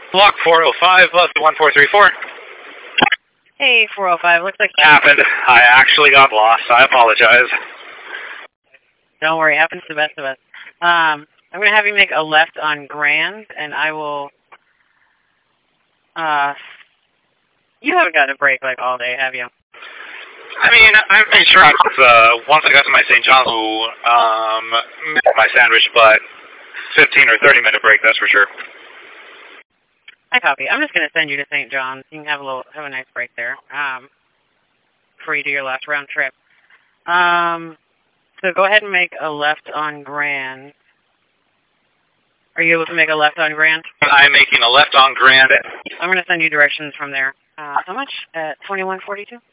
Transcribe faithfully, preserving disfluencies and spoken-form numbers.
Block four oh five, plus one four three four. Hey, four oh five, looks like... It happened. I actually got lost. I apologize. Don't worry, happens to the best of us. Um, I'm going to have you make a left on Grand, and I will... Uh, you haven't gotten a break like all day, have you? I mean, I'm pretty sure I was, uh, once I got to my Saint John's, um, my sandwich, but fifteen or thirty minute break, that's for sure. I copy. I'm just going to send you to Saint John's. You can have a little, have a nice break there, um, before you do your last round trip. Um, so go ahead and make a left on Grand. Are you able to make a left on Grand? I'm making a left on Grand. I'm going to send you directions from there. Uh, how much? At twenty-one forty-two?